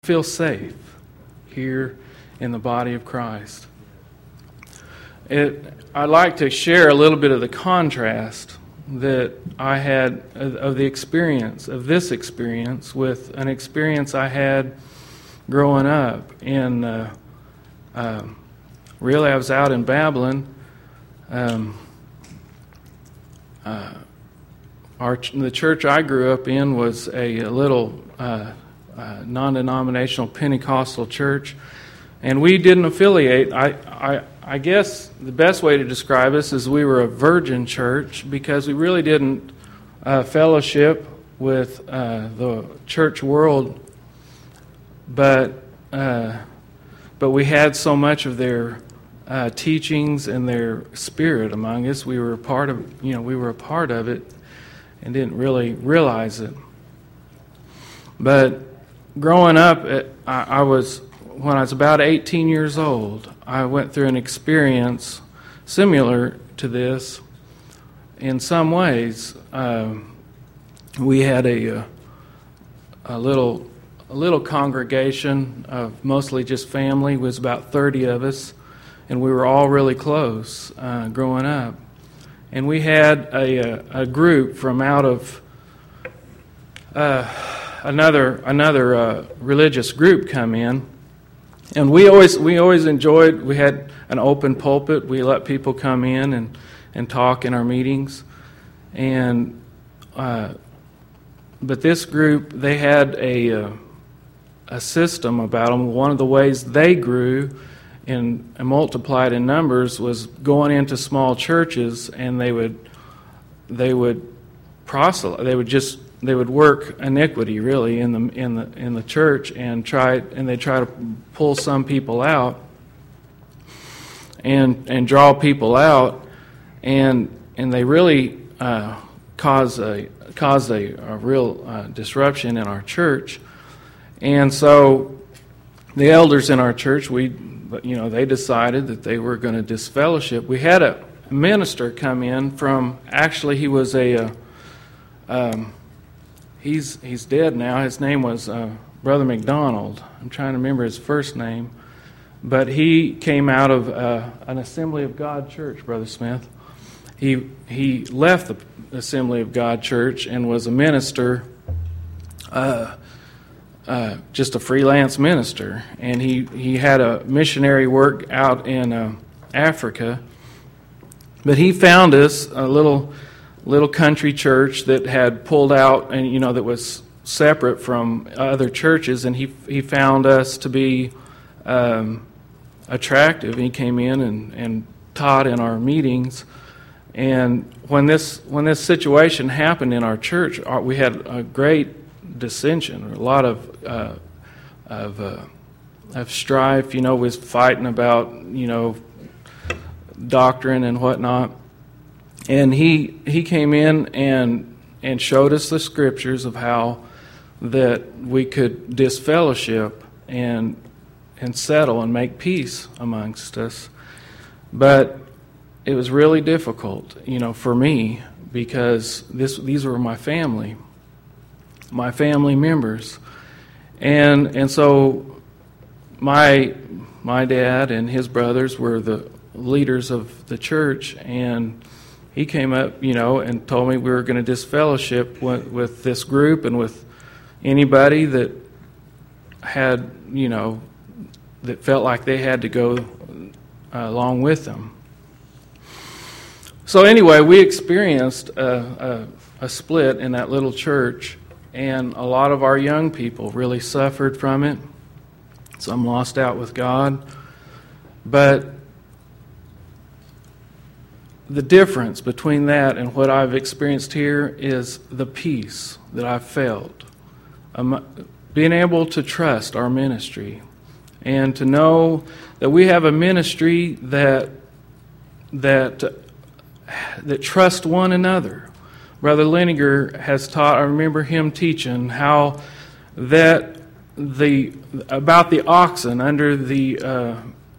feel safe here in the body of Christ. I'd like to share a little bit of the contrast that I had of this experience with an experience I had growing up in really I was out in Babylon. The church I grew up in was a little non-denominational Pentecostal church, and we didn't affiliate. I guess the best way to describe us is we were a virgin church because we really didn't fellowship with the church world, but we had so much of their teachings and their spirit among us. We were a part of it and didn't really realize it. But growing up, when I was about 18 years old, I went through an experience similar to this in some ways. We had a little congregation of mostly just family. It was about 30 of us, and we were all really close growing up. And we had a group from out of another religious group come in, and we always enjoyed. We had an open pulpit. We let people come in and talk in our meetings, and but this group, they had a system about them. One of the ways they grew and multiplied in numbers was going into small churches, and they would proselyte. They would work iniquity really in the church and try to pull some people out and draw people out, and they really caused a real disruption in our church. And so the elders in our church, they decided that they were going to disfellowship. We had a minister come in from, actually he was he's dead now. His name was Brother McDonald. I'm trying to remember his first name. But he came out of an Assembly of God church, Brother Smith. He left the Assembly of God church and was a minister, just a freelance minister. And he had a missionary work out in Africa. But he found us a little country church that had pulled out and that was separate from other churches, and he found us to be attractive. He came in and taught in our meetings. And when this situation happened in our church, we had a great dissension, a lot of strife. We was fighting about doctrine and whatnot. And he came in and showed us the scriptures of how that we could disfellowship and settle and make peace amongst us. But it was really difficult, for me, because these were my family members, and so my dad and his brothers were the leaders of the church, and he came up, and told me we were going to disfellowship with this group and with anybody that had, that felt like they had to go along with them. So anyway, we experienced a split in that little church, and a lot of our young people really suffered from it. Some lost out with God, but the difference between that and what I've experienced here is the peace that I've felt. Being able to trust our ministry and to know that we have a ministry that trust one another. Brother Liniger has taught, I remember him teaching how that about the oxen under the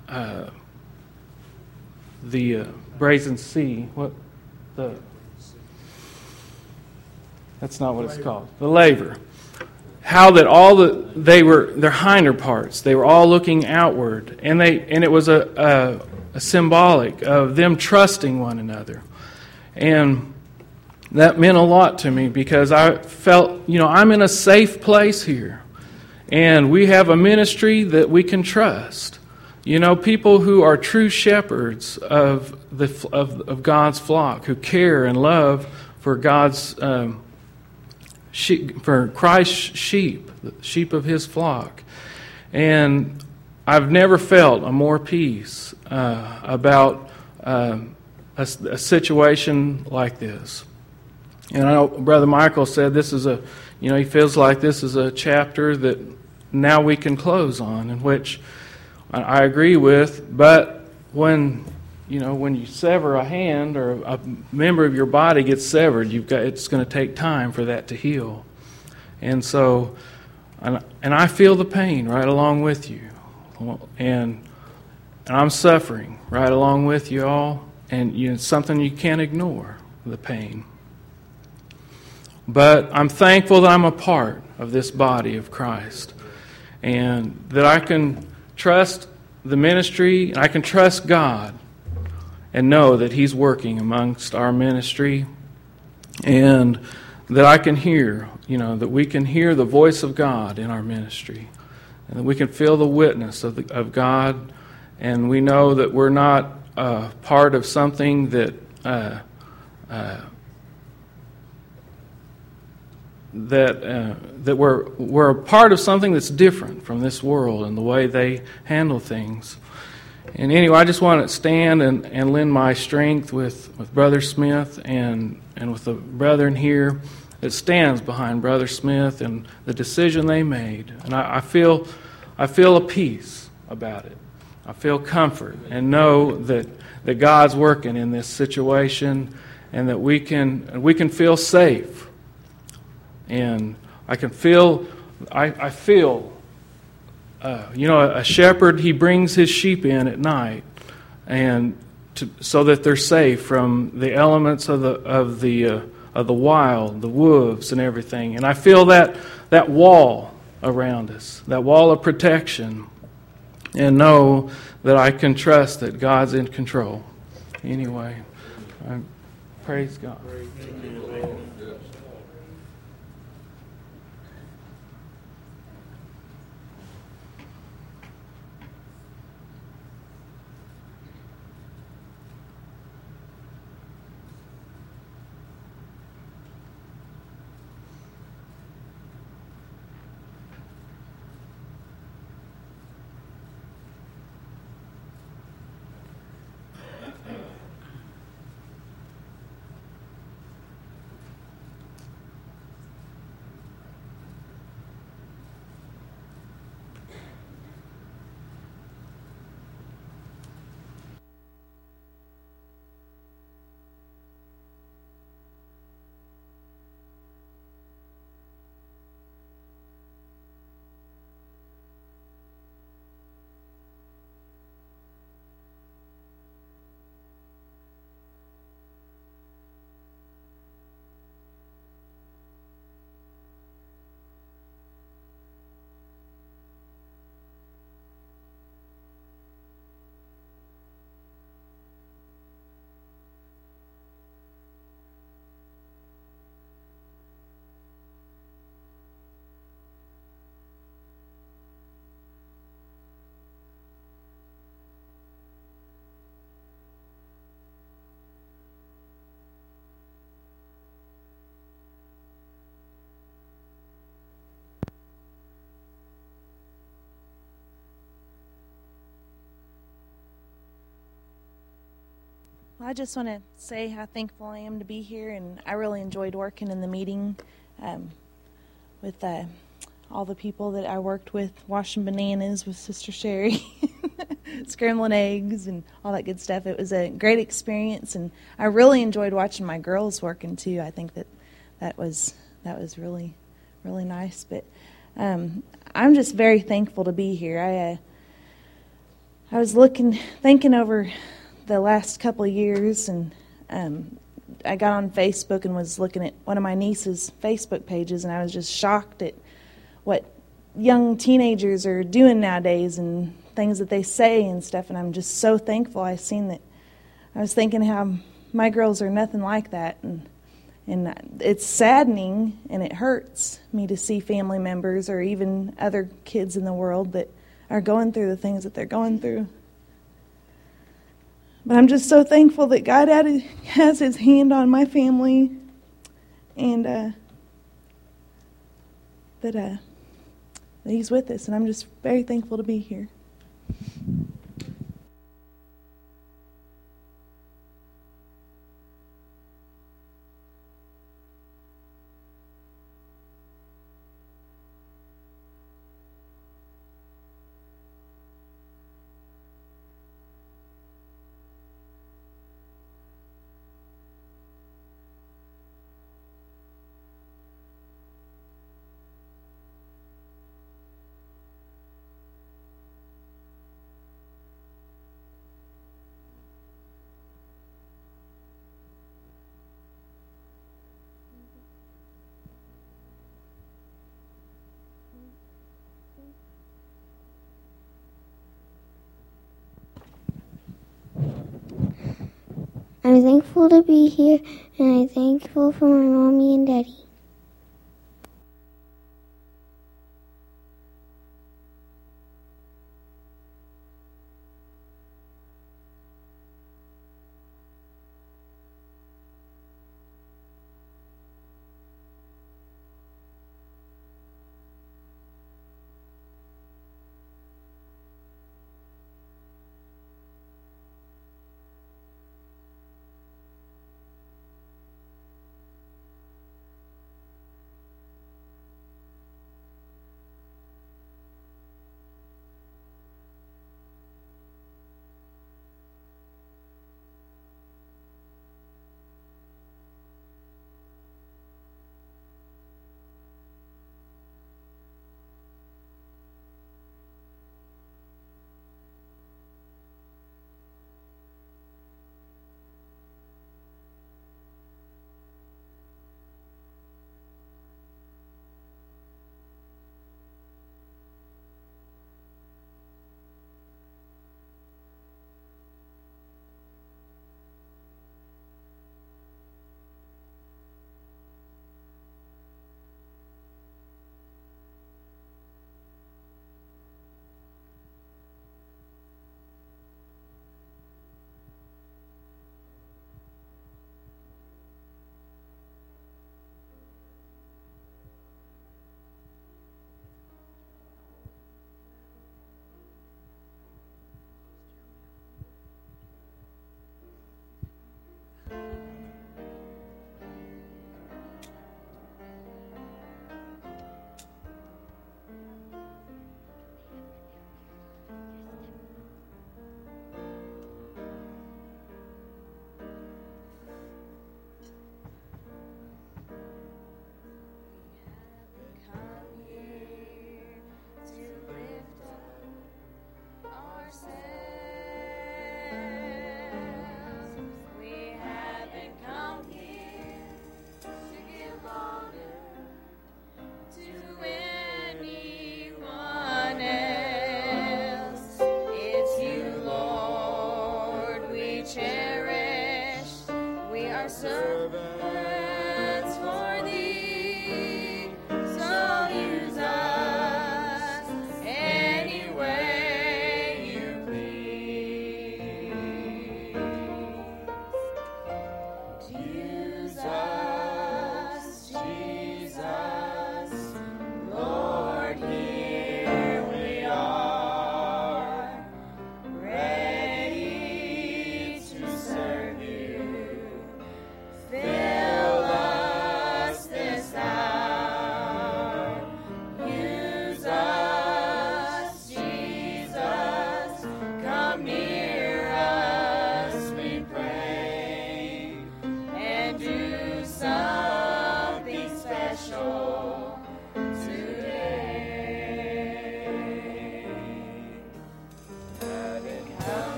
brazen sea. That's not what it's called. The laver. how that they were their hinder parts. They were all looking outward, and it was a symbolic of them trusting one another, and that meant a lot to me because I felt, I'm in a safe place here, and we have a ministry that we can trust. People who are true shepherds of God's flock, who care and love for God's for Christ's sheep, the sheep of His flock. And I've never felt a more peace about a situation like this. And I know Brother Michael said this is he feels like this is a chapter that now we can close on, in which I agree with. But when you sever a hand or a member of your body gets severed, it's going to take time for that to heal. And so, and I feel the pain right along with you, and I'm suffering right along with you all, and it's something you can't ignore, the pain. But I'm thankful that I'm a part of this body of Christ, and that I can trust the ministry, and I can trust God, and know that He's working amongst our ministry, and that I can hear, that we can hear the voice of God in our ministry, and that we can feel the witness of God, and we know that we're not part of something that that we're a part of something that's different from this world and the way they handle things. And anyway, I just want to stand and lend my strength with Brother Smith and with the brethren here that stands behind Brother Smith and the decision they made. And I feel a peace about it. I feel comfort and know that God's working in this situation, and that we can feel safe. And I feel, a shepherd, he brings his sheep in at night, and so that they're safe from the elements of the wild, the wolves and everything. And I feel that wall around us, that wall of protection, and know that I can trust that God's in control. Anyway, praise God. Well, I just want to say how thankful I am to be here, and I really enjoyed working in the meeting with all the people that I worked with, washing bananas with Sister Sherry, scrambling eggs, and all that good stuff. It was a great experience, and I really enjoyed watching my girls working too. I think that was really, really nice. But I'm just very thankful to be here. I was thinking over the last couple of years, and I got on Facebook and was looking at one of my niece's Facebook pages, and I was just shocked at what young teenagers are doing nowadays and things that they say and stuff, and I'm just so thankful I seen that. I was thinking how my girls are nothing like that, and it's saddening and it hurts me to see family members or even other kids in the world that are going through the things that they're going through. But I'm just so thankful that God has His hand on my family, and that He's with us, and I'm just very thankful to be here. I'm thankful to be here, and I'm thankful for my mommy and daddy.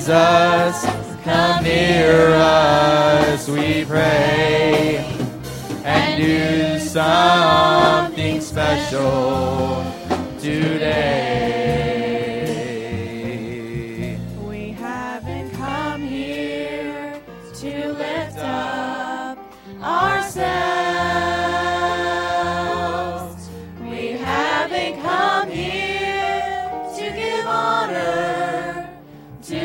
Jesus, come near us, we pray, and do something special today. We haven't come here to lift up ourselves. We haven't come here to give honor to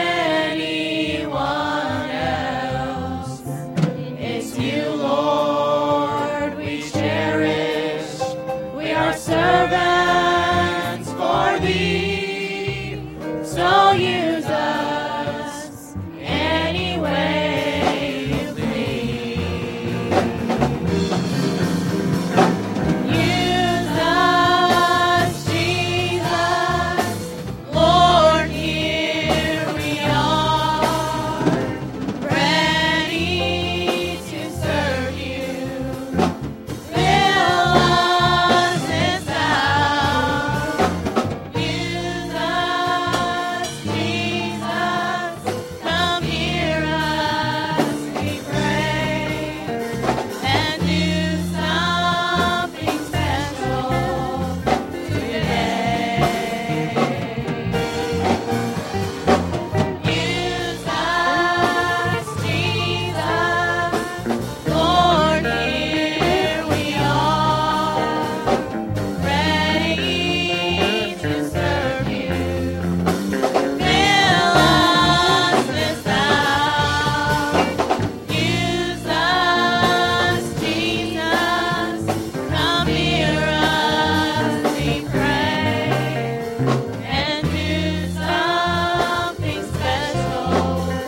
anyone else. It's you, Lord, we cherish. We are servants for thee. So use us any way you please. Use us, Jesus. Lord, here we are, ready to serve you. Fill us this hour. Use us, Jesus. Come hear us, we pray, and do something special today. Use us, Jesus. Lord, here we are, ready to serve you. Fill us this hour. Use us, Jesus. Come hear us, we pray, and do something special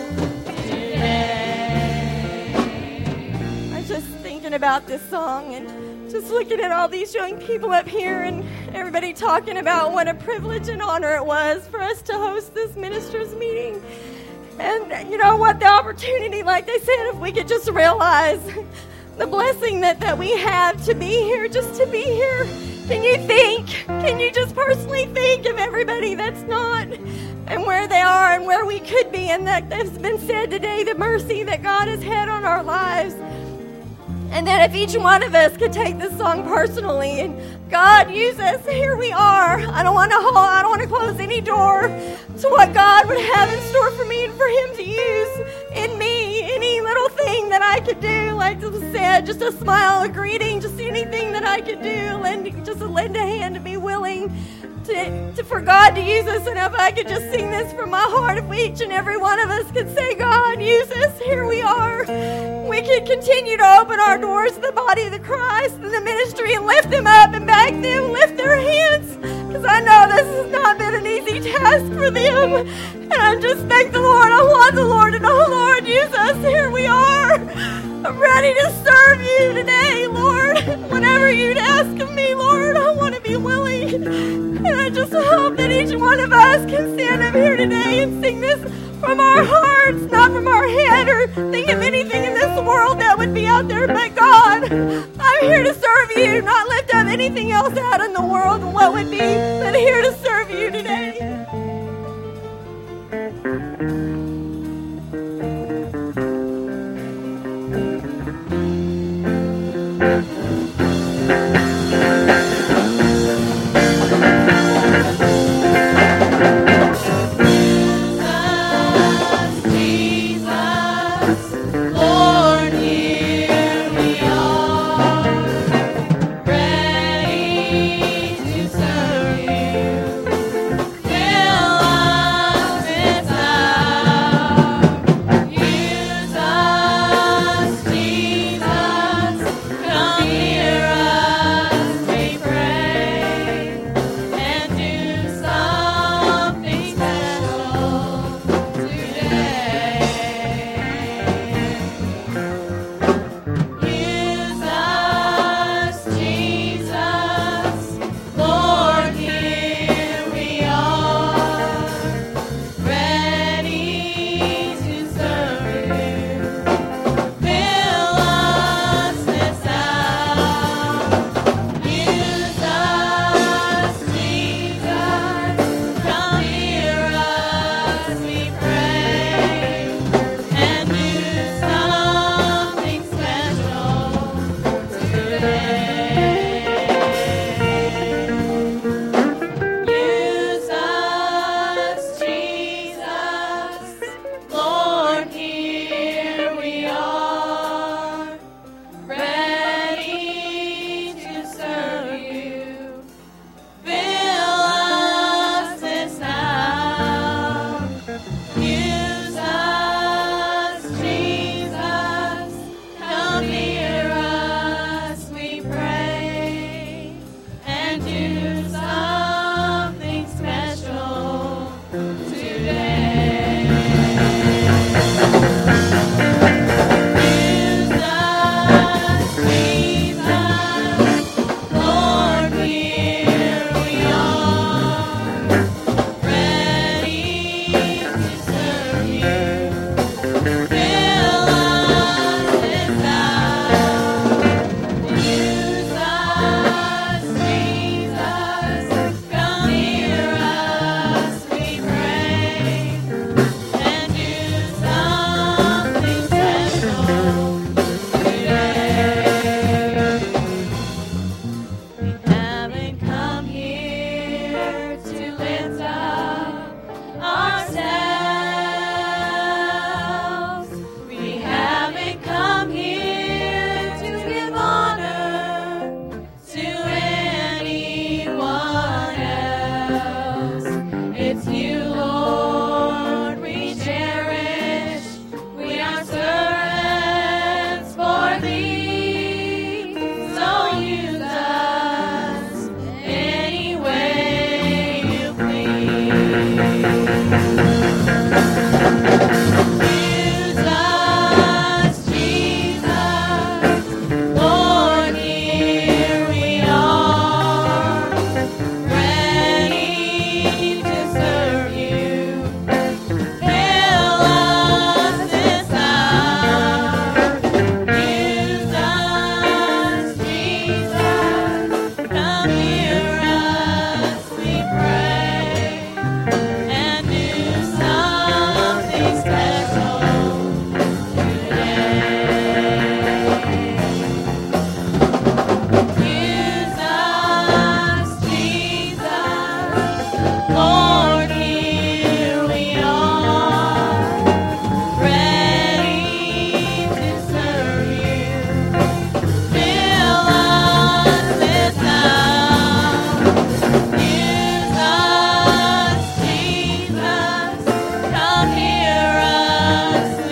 today. I was just thinking about this song and just looking at all these young people up here and everybody talking about what a privilege and honor it was for us to host this ministers' meeting. And you know what, the opportunity, like they said, if we could just realize the blessing that we have to be here, just to be here. Can you just personally think of everybody that's not and where they are and where we could be, and that has been said today, the mercy that God has had on our lives. And that if each one of us could take this song personally and God use us, here we are. I don't want to close any door to what God would have in store for me and for Him to use in me. Any little thing that I could do, like was said, just a smile, a greeting, just anything that I could do, just lend a hand to be willing for God to use us. And if I could just sing this from my heart, if each and every one of us could say, God, use us, here we are. We could continue to open our doors to the body of the Christ and the ministry and lift them up and back them, lift their hands, because I know this has not been an easy task for them. And I just thank the Lord. I want the Lord to know, Lord, use us, here we are. I'm ready to serve you today, Lord. Whatever you'd ask of me, Lord, I want to be willing. And I just hope that each one of us can stand up here today and sing this from our hearts, not from our head, or think of anything in this world that would be out there but God. I'm here to serve you, not lift up anything else out in the world and what would be, but here to serve you today.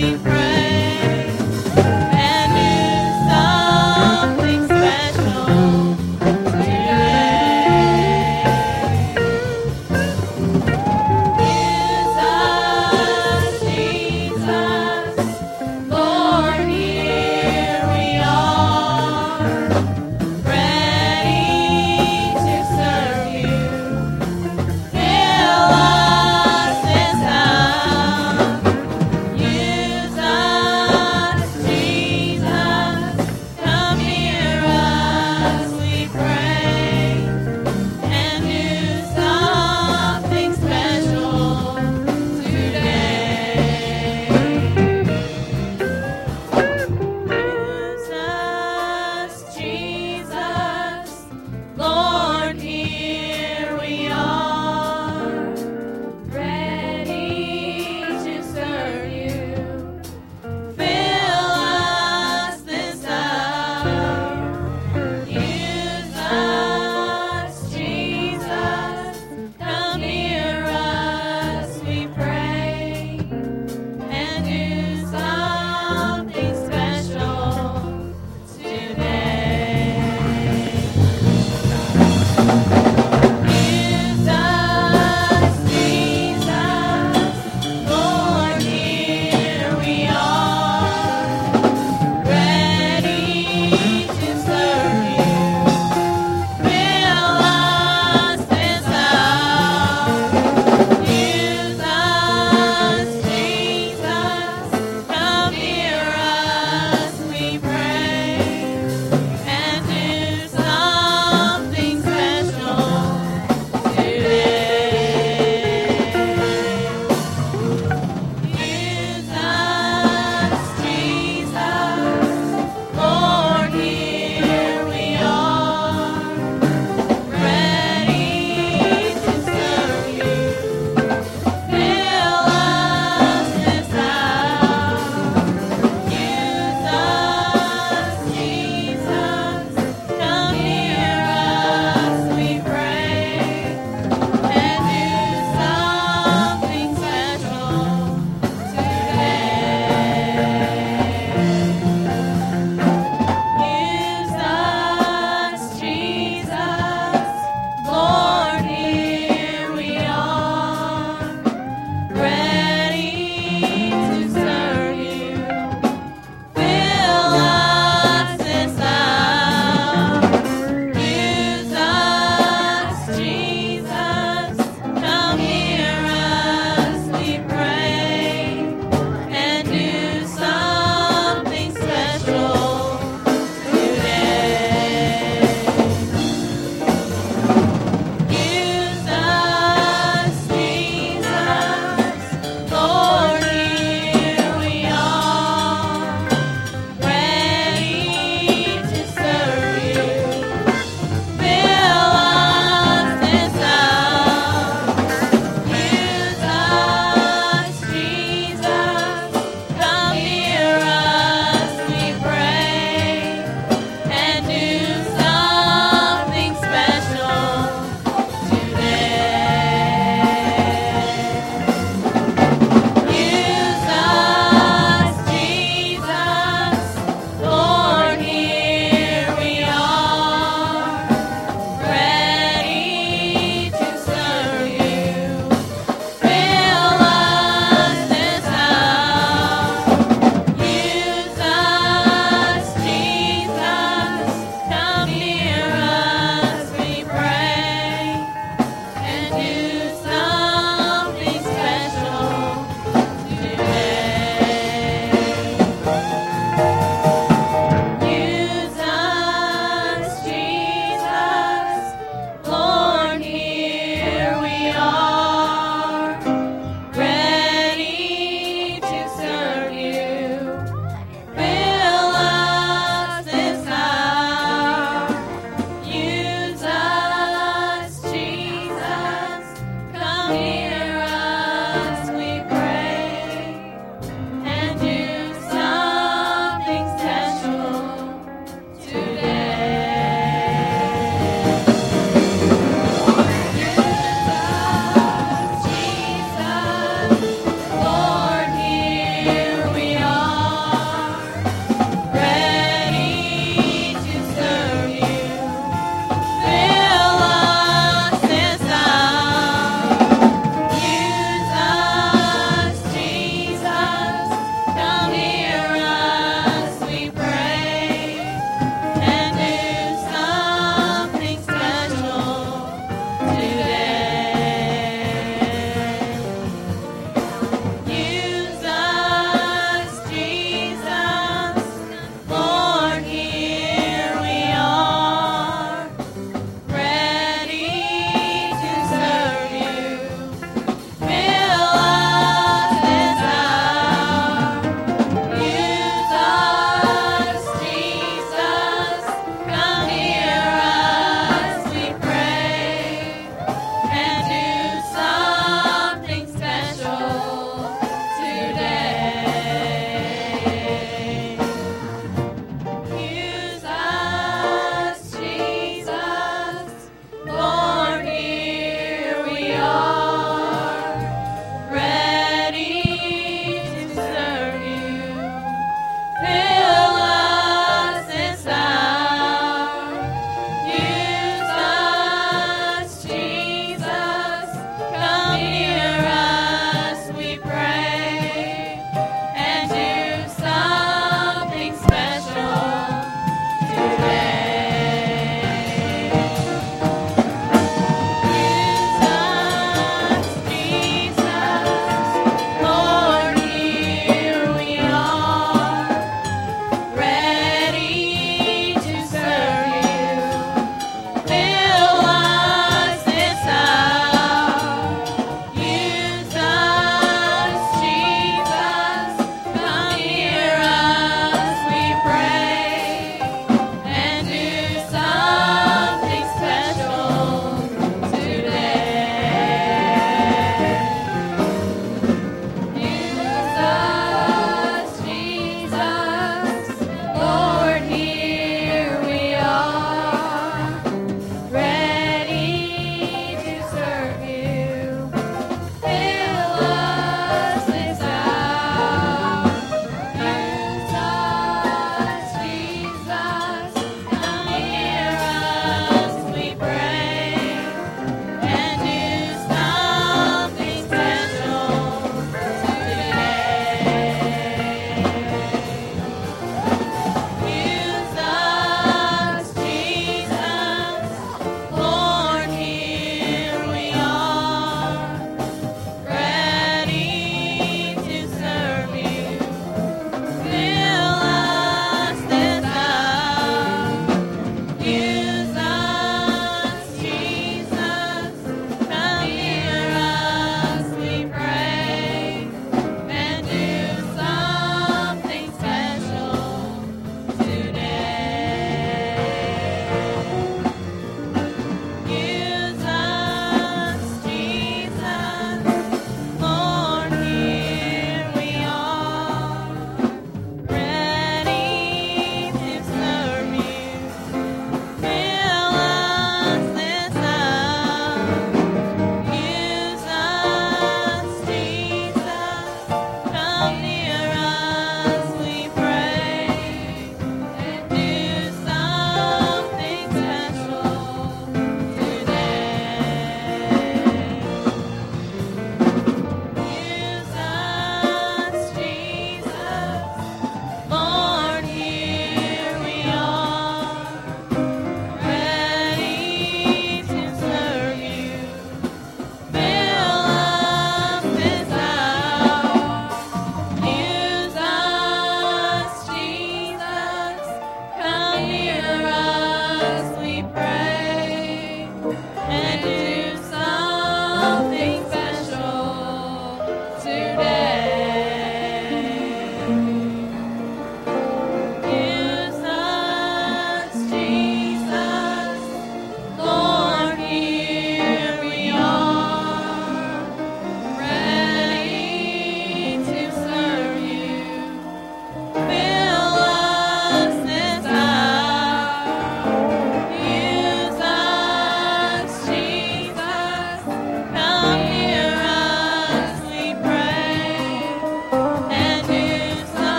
we pray, and do something special today. Use us, Jesus, Lord, here we are, ready to serve you. Fill us this hour. Use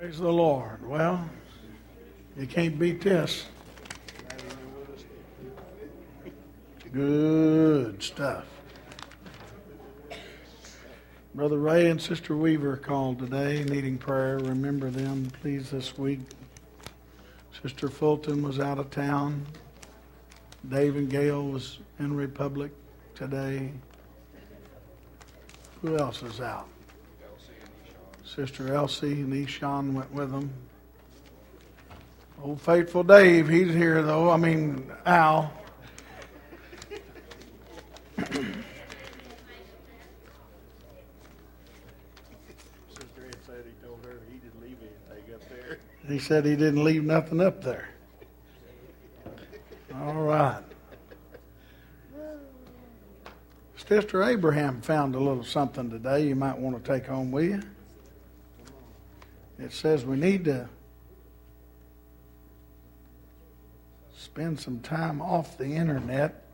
Praise the Lord. Well, you can't beat this. Good stuff. Brother Ray and Sister Weaver called today needing prayer. Remember them, please, this week. Sister Fulton was out of town. Dave and Gail was in Republic today. Who else is out? Sister Elsie and Eshawn went with them. Old faithful Dave, he's here though. Al. He said he didn't leave nothing up there. All right. Sister Abraham found a little something today you might want to take home with you. It says we need to spend some time off the internet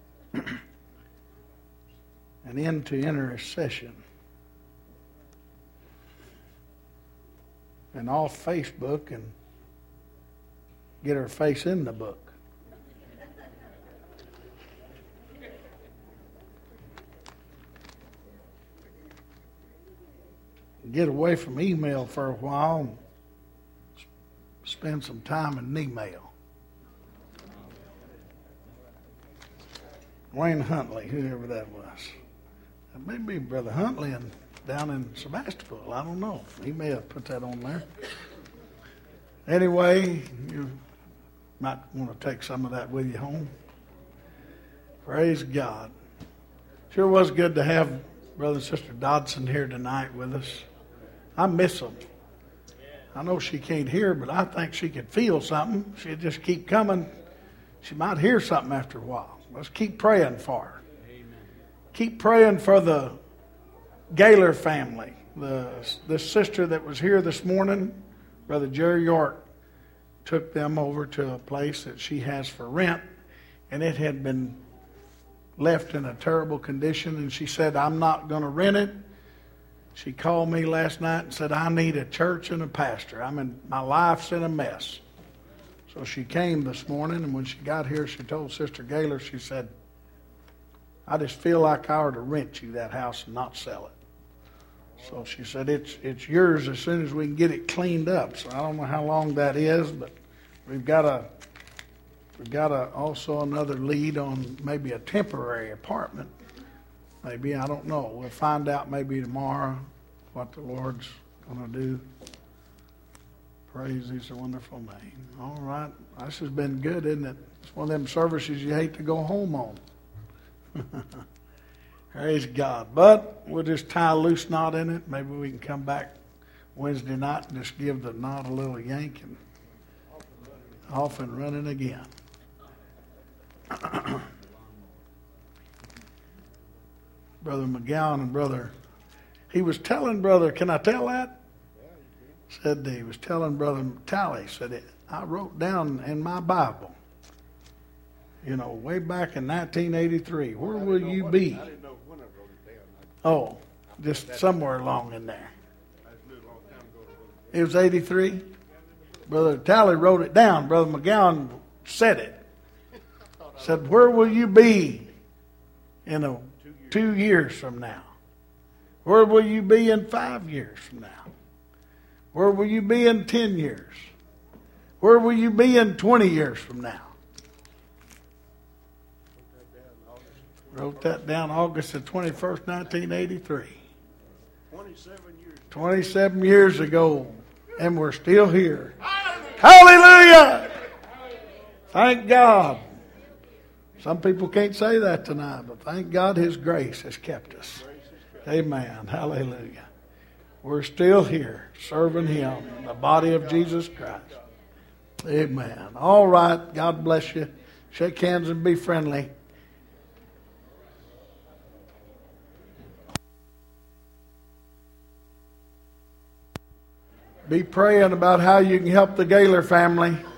and into intercession. And off Facebook and get her face in the book. Get away from email for a while and spend some time in email. Wayne Huntley, whoever that was. That may be Brother Huntley down in Sebastopol. I don't know. He may have put that on there. Anyway, you might want to take some of that with you home. Praise God. Sure was good to have Brother and Sister Dodson here tonight with us. I miss them. I know she can't hear, but I think she could feel something. She'd just keep coming. She might hear something after a while. Let's keep praying for her. Amen. Keep praying for the Gaylor family. This sister that was here this morning, Brother Jerry York, took them over to a place that she has for rent, and it had been left in a terrible condition, and she said, I'm not going to rent it. She called me last night and said, I need a church and a pastor. My life's in a mess. So she came this morning, and when she got here, she told Sister Gaylor, she said, I just feel like I ought to rent you that house and not sell it. So she said, it's yours as soon as we can get it cleaned up. So I don't know how long that is, but we've got also another lead on maybe a temporary apartment. Maybe, I don't know. We'll find out maybe tomorrow what the Lord's going to do. Praise His wonderful name. All right. This has been good, isn't it? It's one of them services you hate to go home on. Praise God. But we'll just tie a loose knot in it. Maybe we can come back Wednesday night and just give the knot a little yank and off and running again. Brother McGowan and he was telling Brother, can I tell that? Said he was telling Brother Tally, said, I wrote down in my Bible, way back in 1983, where will you be? I didn't know when I wrote it down. Oh, just somewhere along in there. It was 83. Brother Tally wrote it down. Brother McGowan said it. Said, where will you be in 2 years from now? Where will you be in 5 years from now? Where will you be in 10 years? Where will you be in 20 years from now? Wrote that down August the 21st, 1983. 27 years ago, and we're still here. Hallelujah! Thank God. Some people can't say that tonight, but thank God His grace has kept us. Amen. Hallelujah. We're still here serving Him, the body of Jesus Christ. Amen. All right. God bless you. Shake hands and be friendly. Be praying about how you can help the Gaylor family.